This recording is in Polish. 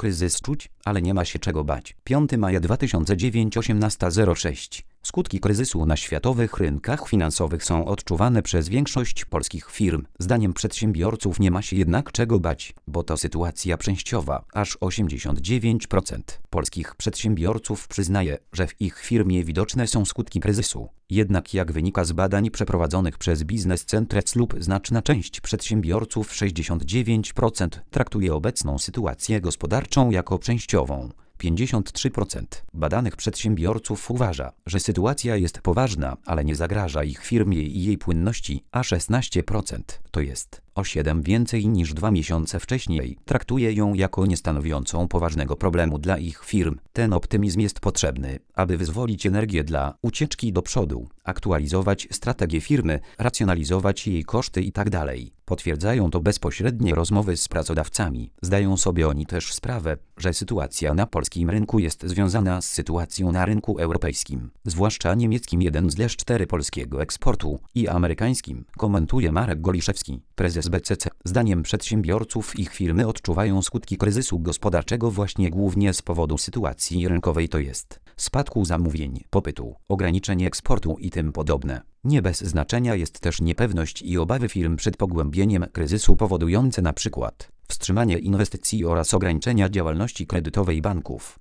Kryzys czuć, ale nie ma się czego bać. 5 maja 2009 18:06. Skutki kryzysu na światowych rynkach finansowych są odczuwane przez większość polskich firm. Zdaniem przedsiębiorców nie ma się jednak czego bać, bo to sytuacja przejściowa. Aż 89% polskich przedsiębiorców przyznaje, że w ich firmie widoczne są skutki kryzysu. Jednak jak wynika z badań przeprowadzonych przez Business Centres lub znaczna część przedsiębiorców 69% traktuje obecną sytuację gospodarczą jako przejściową. 53% badanych przedsiębiorców uważa, że sytuacja jest poważna, ale nie zagraża ich firmie i jej płynności, a 16%, to jest o 7 więcej niż 2 miesiące wcześniej, traktuje ją jako niestanowiącą poważnego problemu dla ich firm. Ten optymizm jest potrzebny, aby wyzwolić energię dla ucieczki do przodu, aktualizować strategię firmy, racjonalizować jej koszty itd. Potwierdzają to bezpośrednie rozmowy z pracodawcami. Zdają sobie oni też sprawę, że sytuacja na polskim rynku jest związana z sytuacją na rynku europejskim, zwłaszcza niemieckim 1/4 polskiego eksportu i amerykańskim, komentuje Marek Goliszewski, prezes BCC. Zdaniem przedsiębiorców ich firmy odczuwają skutki kryzysu gospodarczego właśnie głównie z powodu sytuacji rynkowej, to jest spadku zamówień, popytu, ograniczenie eksportu i tym podobne. Nie bez znaczenia jest też niepewność i obawy firm przed pogłębieniem kryzysu powodujące na przykład wstrzymanie inwestycji oraz ograniczenia działalności kredytowej banków.